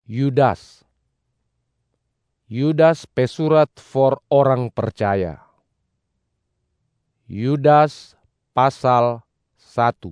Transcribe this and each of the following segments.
Yudas. Yudas pesurat for orang percaya. Yudas pasal 1.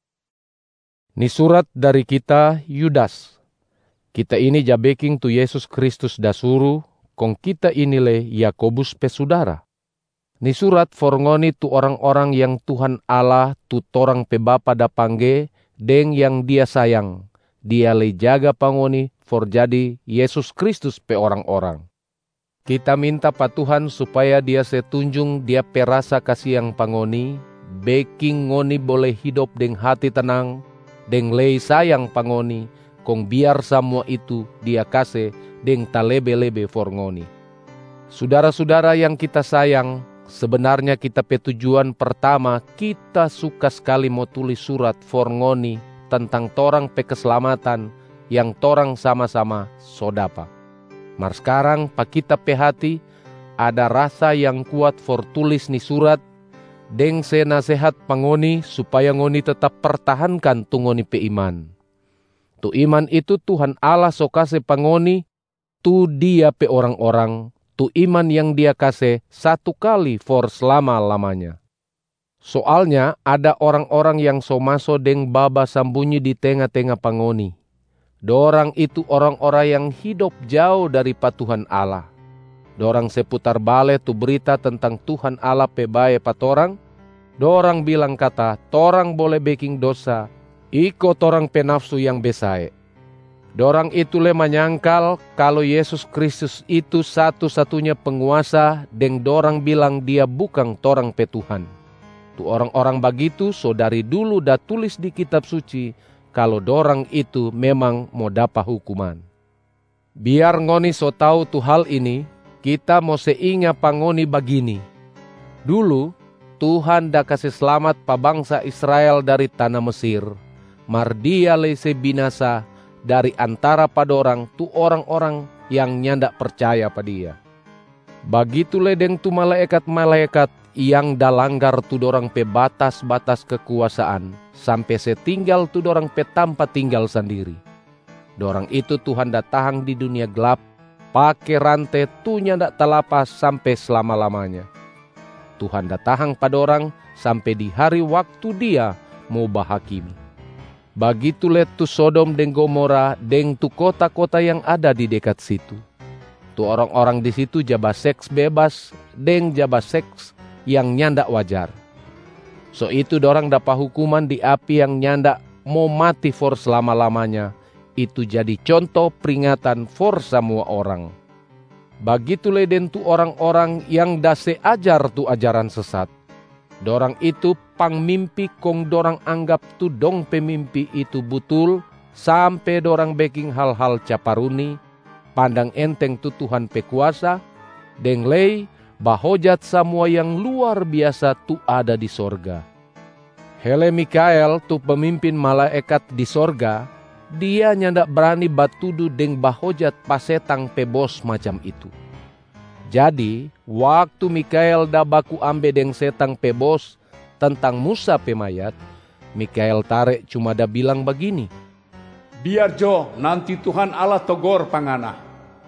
Ni surat dari kita Yudas. Kita ini jabeking tu Yesus Kristus dasuru, kong kita ini le Yakobus pesudara. Ni surat for ngoni tu orang-orang yang Tuhan Allah tu torang pe Bapa da pangge, deng yang dia sayang. Dia le jaga pangoni for jadi Yesus Kristus pe orang-orang. Kita minta pa Tuhan supaya dia setunjung dia perasa kasih yang pangoni, baking ngoni boleh hidup deng hati tenang, deng lei sayang pangoni, kong biar semua itu dia kasih deng talebe-lebe for ngoni. Saudara-saudara yang kita sayang, sebenarnya kita pe tujuan pertama kita suka sekali mau tulis surat for ngoni tentang torang pe keselamatan yang torang sama-sama sodapa. Mar sekarang pa kita pe hati ada rasa yang kuat for tulis ni surat deng se nasehat pangoni supaya ngoni tetap pertahankan tu ngoni pe iman. Tu iman itu Tuhan Allah so kase pangoni tu dia pe orang-orang, tu iman yang dia kase satu kali for selama-lamanya. Soalnya ada orang-orang yang so maso deng baba sambunyi di tengah-tengah pangoni. Dorang itu orang-orang yang hidup jauh dari Tuhan Allah. Dorang seputar bale tu berita tentang Tuhan Allah pe bae patorang. Dorang bilang kata, torang boleh baking dosa, iko torang pe nafsu yang besae. Dorang itu le menyangkal kalau Yesus Kristus itu satu-satunya penguasa, deng dorang bilang dia bukan torang pe Tuhan. Tu orang-orang begitu so dari dulu dah tulis di kitab suci kalau dorang itu memang mau dapat hukuman. Biar ngoni so tahu tu hal ini, kita mau seingat pangoni begini. Dulu Tuhan dah kasih selamat pa bangsa Israel dari tanah Mesir, mar dia lese binasa dari antara padorang tu orang-orang yang nyandak percaya pa dia. Begitu ledeng tu malaikat-malaikat yang dah langgar tu dorang pe batas-batas kekuasaan sampai setinggal tu dorang pe tanpa tinggal sendiri. Dorang itu Tuhan dah tahang di dunia gelap, pakai rantai tu nyandak talapas sampai selama-lamanya. Tuhan dah tahang pada orang sampai di hari waktu dia mau bahakimi. Begitu le tu Sodom dan Gomora deng tu kota-kota yang ada di dekat situ. Tu orang-orang di situ jaba seks bebas deng jaba seks yang nyandak wajar. So itu dorang dapat hukuman di api yang nyandak mau mati for selama-lamanya. Itu jadi contoh peringatan for semua orang. Begitu leden tu orang-orang yang dase ajar tu ajaran sesat. Dorang itu pangmimpi kong dorang anggap tu dong pemimpi itu betul sampai dorang baking hal-hal caparuni, pandang enteng tu Tuhan pekuasa, deng lei bahojat semua yang luar biasa tu ada di sorga. Hele Mikael tu pemimpin malaikat di sorga, dia nyandak berani batudu deng bahojat pasetang pe bos macam itu. Jadi, waktu Mikael dah baku ambe deng setang pe bos tentang Musa pe mayat, Mikael tarik cuma dah bilang begini, biar jo nanti Tuhan Allah togor pangana.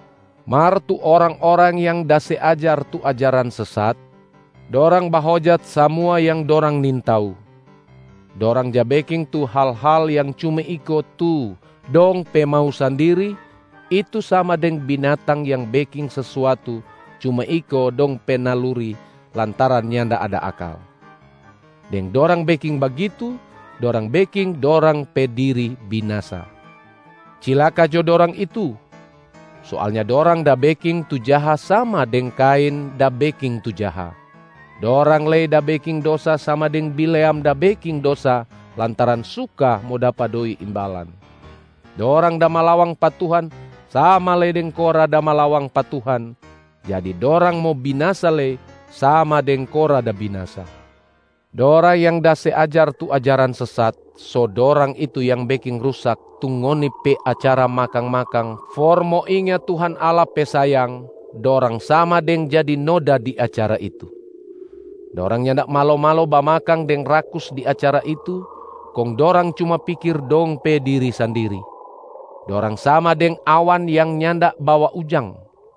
Mar tu orang-orang yang dase ajar tu ajaran sesat, dorang bahojat semua yang dorang nintau. Dorang jabeking tu hal-hal yang cuma ikut tu dong pe mau sendiri, itu sama deng binatang yang baking sesuatu cuma ikut dong pe naluri lantaran nyanda ada akal. Deng dorang baking begitu, dorang baking dorang pe diri binasa. Cilaka jo dorang itu. Soalnya dorang da baking tu jaha sama deng Kain da baking tu jaha. Dorang lei da baking dosa sama deng Bileam da baking dosa lantaran suka mau dapat doi imbalan. Dorang da malawang pa Tuhan sama lei deng Kora da malawang pa Tuhan. Jadi dorang mau binasa lei sama deng Kora da binasa. Dorang yang da seajar tu ajaran sesat, so dorang itu yang baking rusak tu ngoni pe acara makang-makang. For mo ingat Tuhan Allah pe sayang, dorang sama deng jadi noda di acara itu. Dorang nyandak malo-malo bamakang deng rakus di acara itu, kong dorang cuma pikir dong pe diri sendiri. Dorang sama deng awan yang nyanda bawa ujang.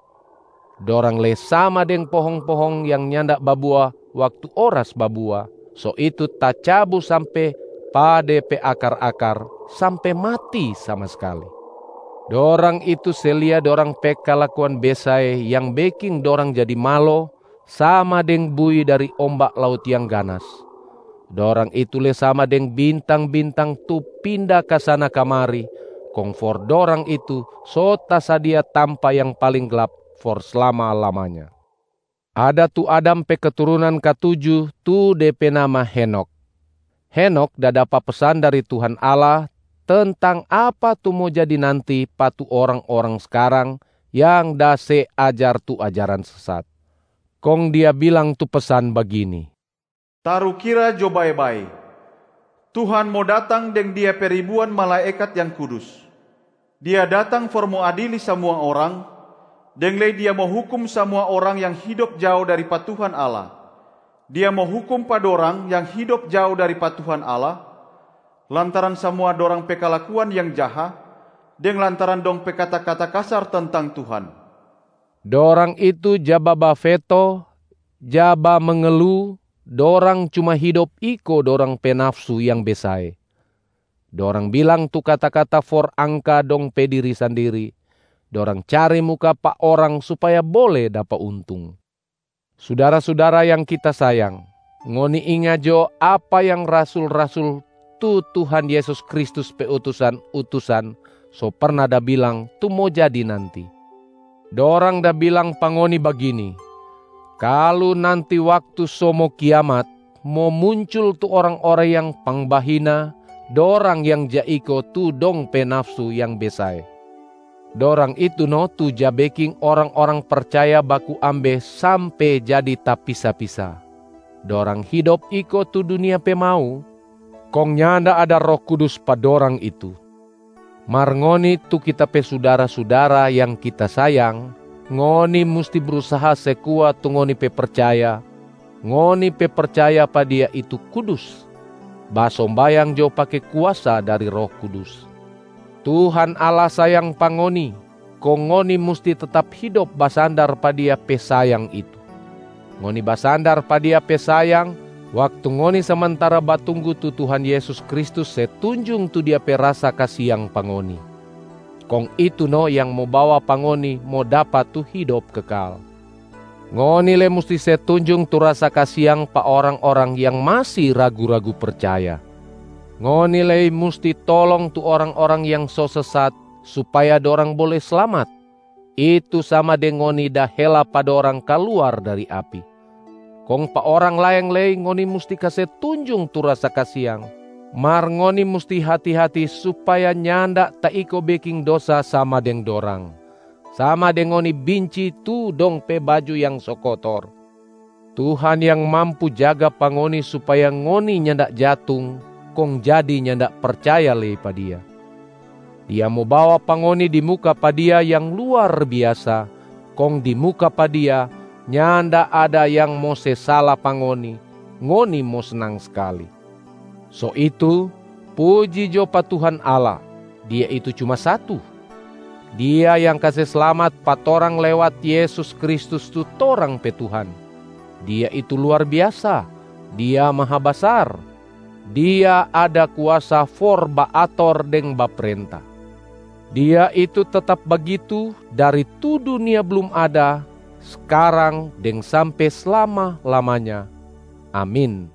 Dorang le sama deng pohong-pohong yang nyanda babua waktu oras babua. So itu tacabu sampai pade pe akar-akar sampai mati sama sekali. Dorang itu selia dorang pe kelakuan besae yang baking dorang jadi malo sama deng bui dari ombak laut yang ganas. Dorang itu le sama deng bintang-bintang tu pindah ke sana kamari. Kong for dorang itu sota sadia tampa yang paling gelap for selama-lamanya. Ada tu Adam pe keturunan ketujuh tu DP nama Henok. Henok dah dapat pesan dari Tuhan Allah tentang apa tu mau jadi nanti patu orang-orang sekarang yang dah se ajar tu ajaran sesat. Kong dia bilang tu pesan begini. Taru kira jo bae-bae. Tuhan mau datang deng dia peribuan malaikat yang kudus. Dia datang for mau adili semua orang, deng le dia mau hukum semua orang yang hidup jauh dari Tuhan Allah. Dia mau hukum pada orang yang hidup jauh dari Tuhan Allah, lantaran semua dorang pekalakuan yang jahat, deng lantaran dong pekata-kata kasar tentang Tuhan. Dorang itu jaba bafeto, jaba mengeluh, dorang cuma hidup iko dorang penafsu yang besae. Dorang bilang tu kata-kata for angka dong pe diri sendiri. Dorang cari muka pak orang supaya boleh dapat untung. Saudara-saudara yang kita sayang, ngoni ingat jo apa yang rasul-rasul tu Tuhan Yesus Kristus pe utusan so pernah dah bilang tu mau jadi nanti. Dorang dah bilang pangoni begini, kalau nanti waktu somo kiamat mau muncul tu orang-orang yang pangbahina, dorang yang jaiko tu dong pe nafsu yang besae. Dorang itu no tu jabeking orang-orang percaya baku ambe sampai jadi tapisa-pisa. Dorang hidup iko tu dunia pe mau, kong nyanda ada Roh Kudus pada dorang itu. Marngoni tu kita pe saudara-saudara yang kita sayang, ngoni musti berusaha sekuat tu ngoni pe percaya. Ngoni pe percaya pada dia itu kudus. Basombayang jo pakai kuasa dari Roh Kudus. Tuhan Allah sayang pangoni, kong ngoni musti tetap hidup basandar pada dia pe sayang itu. Ngoni basandar pada dia pe sayang, waktu ngoni sementara batunggu tu Tuhan Yesus Kristus setunjung tu dia pe rasa kasih yang pangoni. Kong itu no yang mau bawa pangoni mau dapat tu hidup kekal. Ngoni le musti setunjung tu rasa kasih yang pa orang-orang yang masih ragu-ragu percaya. Ngoni le musti tolong tu orang-orang yang so sesat supaya dorang boleh selamat. Itu sama dengan ngoni dah hela pada orang keluar dari api. Kong pa orang lain le ngoni musti kasih tunjung tu rasa kasiang. Mar ngoni musti hati-hati supaya nyanda tak iko baking dosa sama deng dorang. Sama deng ngoni binci tu dong pe baju yang so kotor. Tuhan yang mampu jaga pangoni supaya ngoni nyanda jatung, kong jadi nyanda percaya le pa dia. Dia mau bawa pangoni di muka pa dia yang luar biasa, kong di muka pa dia nyanda ada yang mau salah pangoni, ngoni mau senang sekali. So itu, puji jo pa Tuhan Allah, dia itu cuma satu. Dia yang kasih selamat patorang lewat Yesus Kristus tu torang pe Tuhan. Dia itu luar biasa, dia maha besar. Dia ada kuasa for baator deng baperintah. Dia itu tetap begitu dari tu dunia belum ada, sekarang deng sampai selama-lamanya. Amin.